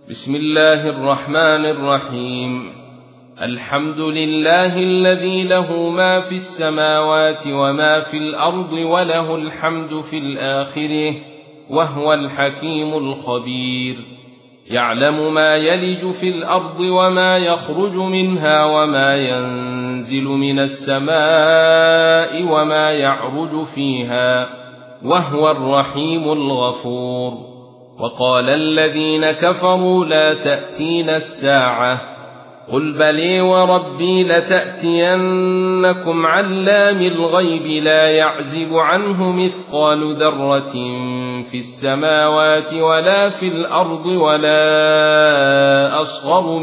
بسم الله الرحمن الرحيم. الحمد لله الذي له ما في السماوات وما في الأرض وله الحمد في الآخرة وهو الحكيم الخبير. يعلم ما يلج في الأرض وما يخرج منها وما ينزل من السماء وما يعرج فيها وهو الرحيم الغفور. وقال الذين كفروا لا تأتينا الساعة قل بلي وربي لتأتينكم علام الغيب لا يعزب عنه مثقال ذرة في السماوات ولا في الأرض ولا أصغر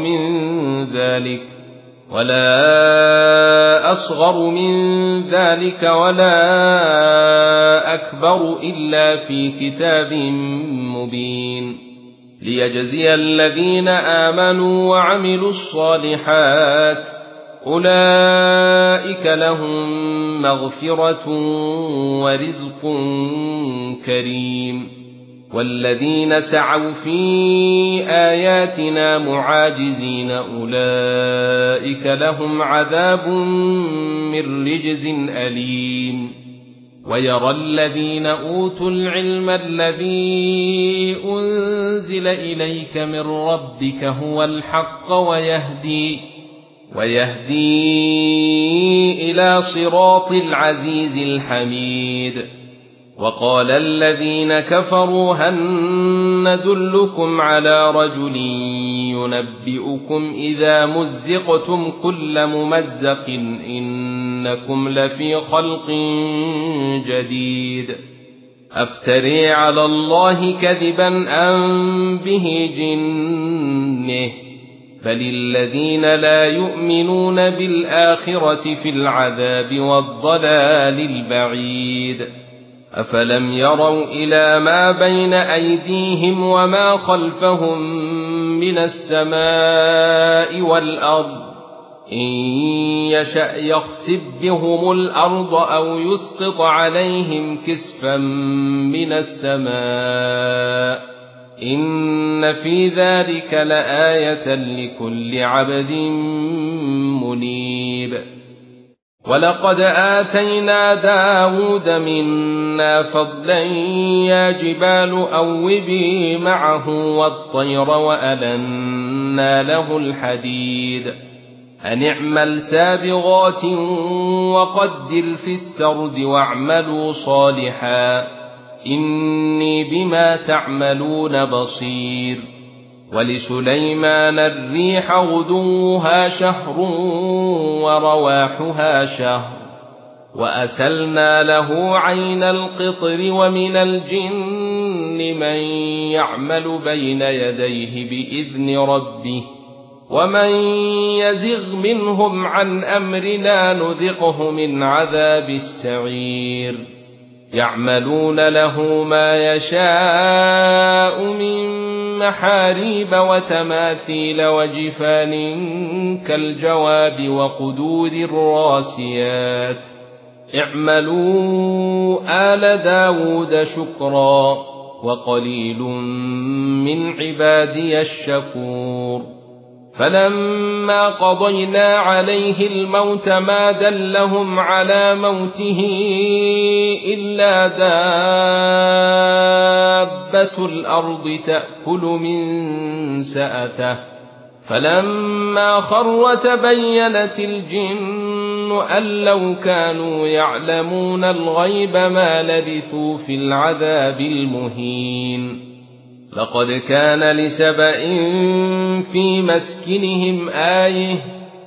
من ذلك ولا أكبر إلا في كتاب مبين ليجزي الذين آمنوا وعملوا الصالحات أولئك لهم مغفرة ورزق كريم. والذين سعوا في آياتنا معاجزين أولئك لهم عذاب من رجز أليم. ويرى الذين أوتوا العلم الذي أنزل إليك من ربك هو الحق ويهدي إلى صراط العزيز الحميد. وقال الذين كفروا هل ندلكم على رجل ينبئكم إذا مزقتم كل ممزق إنكم لفي خلق جديد أفتري على الله كذبا أم به جنة بل الذين لا يؤمنون بالآخرة في العذاب والضلال البعيد. أفلم يروا إلى ما بين أيديهم وما خلفهم من السماء والأرض إن يشأ يخسف بهم الأرض أو يسقط عليهم كسفا من السماء إن في ذلك لآية لكل عبد منيب. ولقد آتينا داود منا فضلا يا جبال أوبي معه والطير وألنا له الحديد أن اعمل سابغات وقدر في السرد واعملوا صالحا إني بما تعملون بصير. ولسليمان الريح غدوها شهر ورواحها شهر وأسلنا له عين القطر ومن الجن من يعمل بين يديه بإذن ربه ومن يزغ منهم عن أمرنا نذقه من عذاب السعير. يعملون له ما يشاء من محاريب وتماثيل وجفان كالجواب وقدور الراسيات اعملوا آل داود شكرا وقليل من عبادي الشكور. فلما قضينا عليه الموت ما دلهم على موته إلا دابة الأرض تأكل من سأته فلما خر تبينت الجن أن لو كانوا يعلمون الغيب ما لبثوا في العذاب المهين. لقد كان لسبإ في مسكنهم آية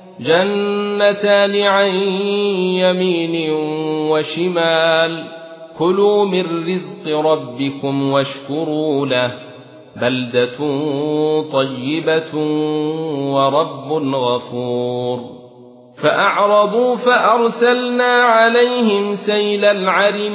جنتان عن يمين وشمال كلوا من رزق ربكم واشكروا له بلدة طيبة ورب غفور. فأعرضوا فأرسلنا عليهم سيل العرم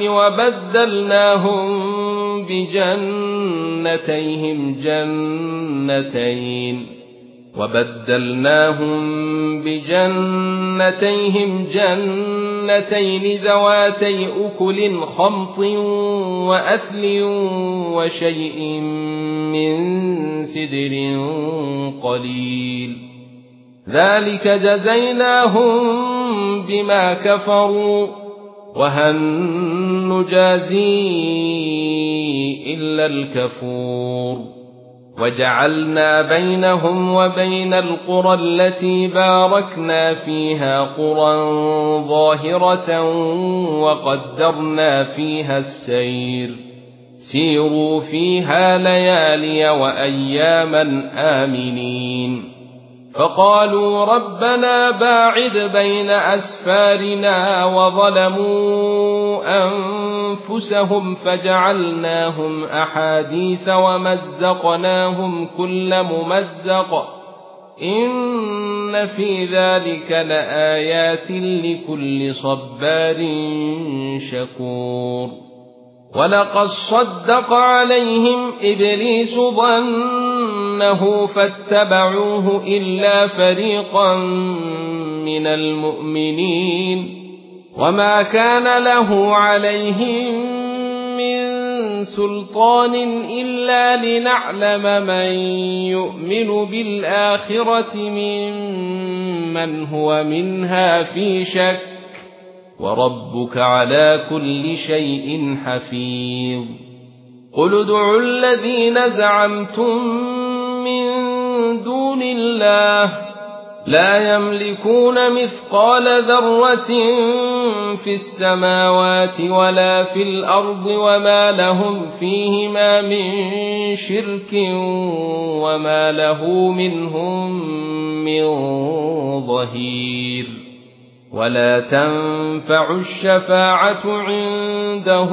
وبدلناهم بجنتيهم جنتين جنتين ذواتي أكل خمط وأثل وشيء من سدر قليل ذلك جزيناهم بما كفروا وهل نجازي إلا الكفور وجعلنا بينهم وبين القرى التي باركنا فيها قرى ظاهرة وقدرنا فيها السير سيروا فيها ليالي وأياما آمنين فقالوا ربنا باعد بين أسفارنا وظلموا أنفسهم فجعلناهم أحاديث ومزقناهم كل ممزق إن في ذلك لآيات لكل صبار شكور ولقد صدق عليهم إبليس ظنه فاتبعوه إلا فريقا من المؤمنين وما كان له عليهم من سلطان إلا لنعلم من يؤمن بالآخرة ممن هو منها في شك وربك على كل شيء حفيظ قل ادعوا الذين زعمتم من دون الله لا يملكون مثقال ذرة في السماوات ولا في الأرض وما لهم فيهما من شرك وما له منهم من ظهير ولا تنفع الشفاعة عنده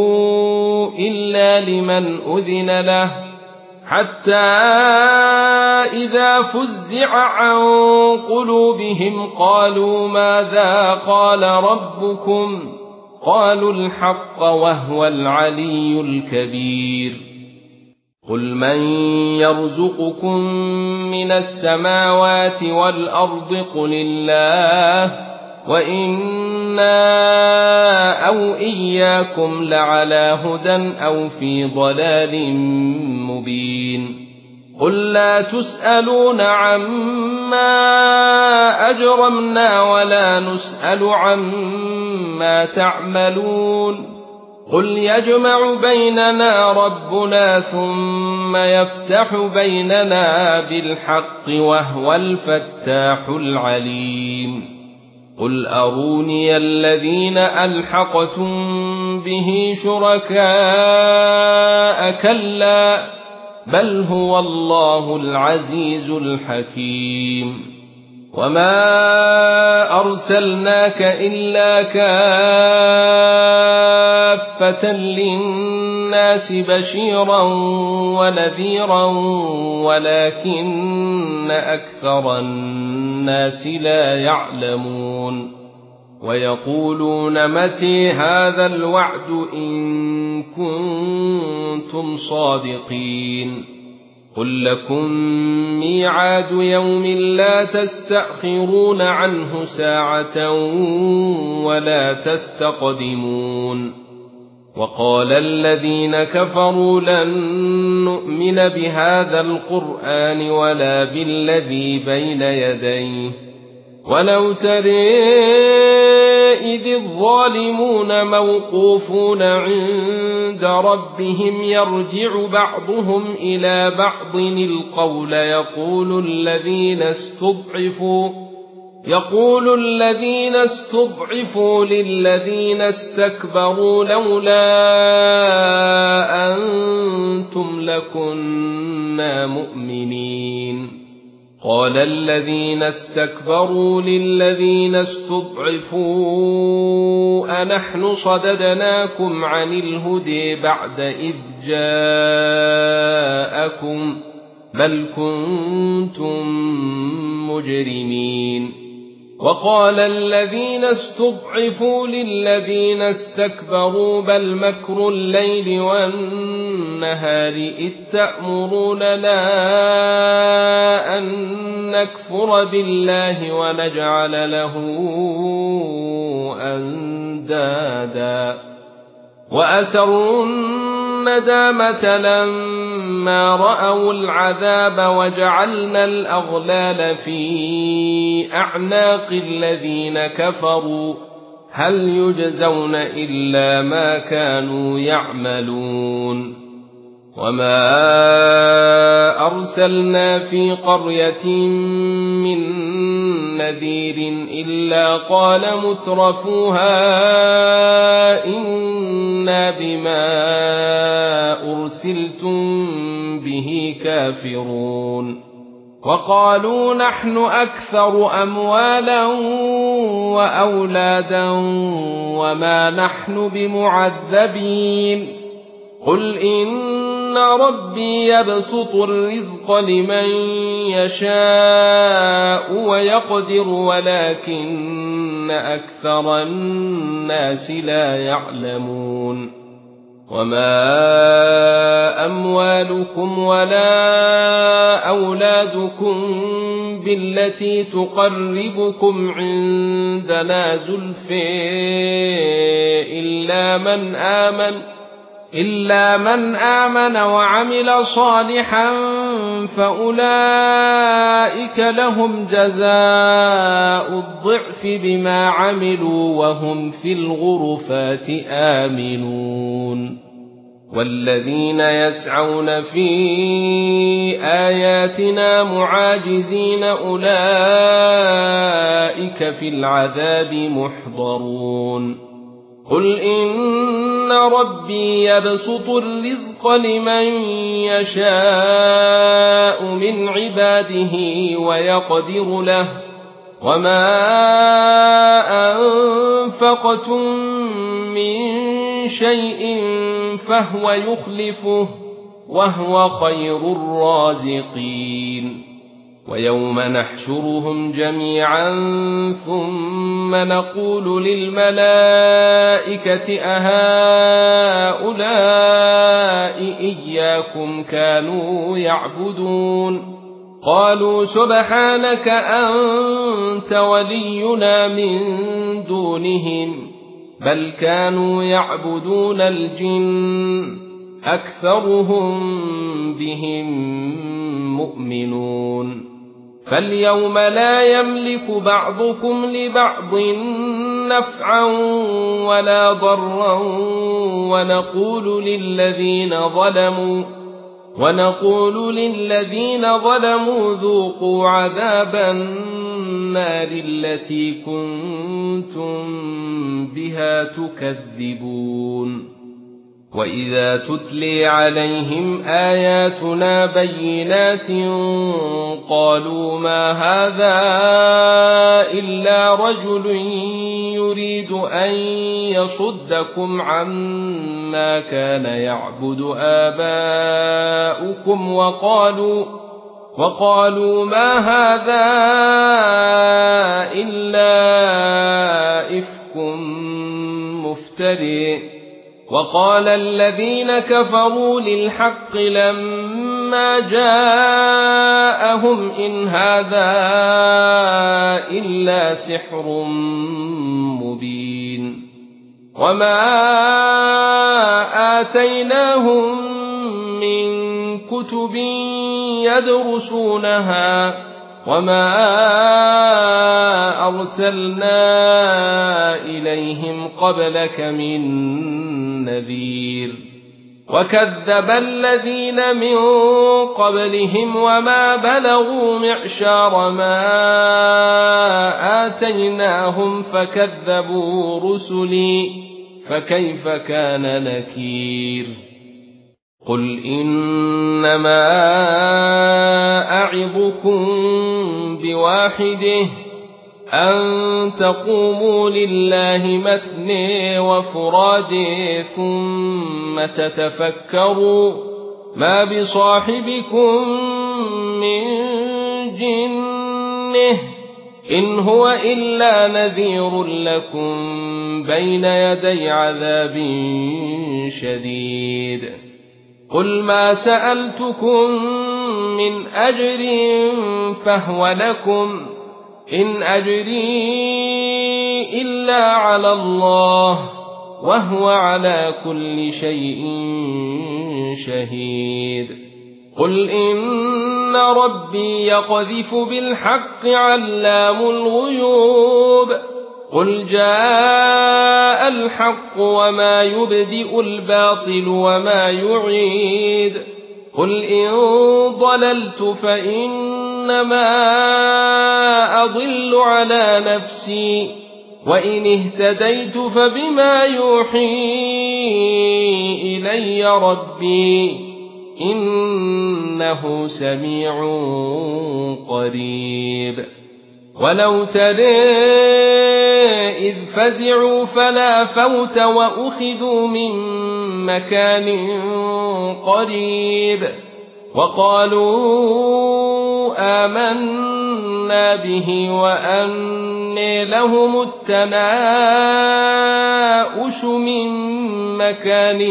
إلا لمن أذن له حتى إذا فزع عن قلوبهم قالوا ماذا قال ربكم قالوا الحق وهو العلي الكبير قل من يرزقكم من السماوات والأرض قل الله وإنا أو إياكم لعلى هدى أو في ضلال مبين قل لا تسألون عما أجرمنا ولا نسأل عما تعملون قل يجمع بيننا ربنا ثم يفتح بيننا بالحق وهو الفتاح العليم قل أروني الذين ألحقتم به شركاء كلا بل هو الله العزيز الحكيم وما أرسلناك إلا كافة للناس بشيرا ونذيرا ولكن أكثر الناس لا يعلمون ويقولون متى هذا الوعد إن كنتم صادقين قل لكم ميعاد يوم لا تستأخرون عنه ساعة ولا تستقدمون وقال الذين كفروا لن نؤمن بهذا القرآن ولا بالذي بين يديه ولو ترى إذ الظالمون موقوفون عند ربهم يرجع بعضهم إلى بعض القول يقول الذين استضعفوا للذين استكبروا لولا أنتم لكنا مؤمنين قال الذين استكبروا للذين استضعفوا أنحن صددناكم عن الهدى بعد إذ جاءكم بل كنتم مجرمين وقال الذين استضعفوا للذين استكبروا بل مكر الليل والنهار إذ تأمروننا أن نكفر بالله ونجعل له أندادا وأسروا الندامة لما رأوا العذاب وجعلنا الأغلال في أعناق الذين كفروا هل يجزون إلا ما كانوا يعملون وما أرسلنا في قرية من نذير إلا قال مترفوها إنا بما أرسلتم به كافرون وقالوا نحن أكثر أموالا وأولادا وما نحن بمعذبين قل إن ربي يبسط الرزق لمن يشاء ويقدر ولكن أكثر الناس لا يعلمون وما أموالكم ولا أولادكم بالتي تقربكم عندنا زلفى إلا من آمن وعمل صالحا فأولئك لهم جزاء الضعف بما عملوا وهم في الغرفات آمنون والذين يسعون في آياتنا معاجزين أولئك في العذاب محضرون قل إن ربي يبسط الرزق لمن يشاء من عباده ويقدر له وما أنفقتم من شيء فهو يخلفه وهو خير الرازقين ويوم نحشرهم جميعا ثم نقول للملائكة أهؤلاء إياكم كانوا يعبدون قالوا سبحانك أنت ولينا من دونهم بل كانوا يعبدون الجن أكثرهم بهم مؤمنون فاليوم لا يملك بعضكم لبعض نفعا ولا ضرا ونقول للذين ظلموا ذوقوا عذاب النار التي كنتم بها تكذبون وإذا تتلي عليهم آياتنا بينات قالوا ما هذا إلا رجل يريد أن يصدكم عما كان يعبد آباؤكم وقالوا ما هذا إلا إفك مفتري وقال الذين كفروا للحق لما جاءهم إن هذا إلا سحر مبين وما آتيناهم من كتب يدرسونها وما أرسلنا إليهم قبلك من نذير وكذب الذين من قبلهم وما بلغوا معشار ما آتيناهم فكذبوا رسلي فكيف كان نكير قل إنما أعظكم بواحده أن تقوموا لله مثني وفرادي ثم تتفكروا ما بصاحبكم من جنه إن هو إلا نذير لكم بين يدي عذاب شديد قل ما سألتكم من أجر فهو لكم إن أجري إلا على الله وهو على كل شيء شهيد قل إن ربي يقذف بالحق علام الغيوب قل جاء الحق وما يبدئ الباطل وما يعيد قل إن ضللت فإنما أضل على نفسي وإن اهتديت فبما يوحي إلي ربي إنه سميع قريب ولو ترى إذ فزعوا فلا فوت وأخذوا من مكان قريب وقالوا آمنا به وأنى لهم التناؤش من مكان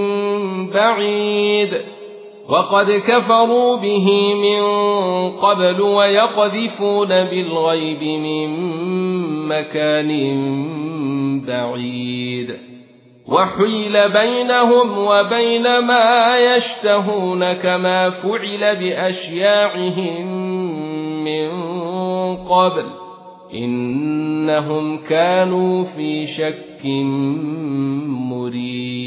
بعيد وقد كفروا به من قبل ويقذفون بالغيب من مكان بعيد وحيل بينهم وبين ما يشتهون كما فعل بأشياعهم من قبل إنهم كانوا في شك مريب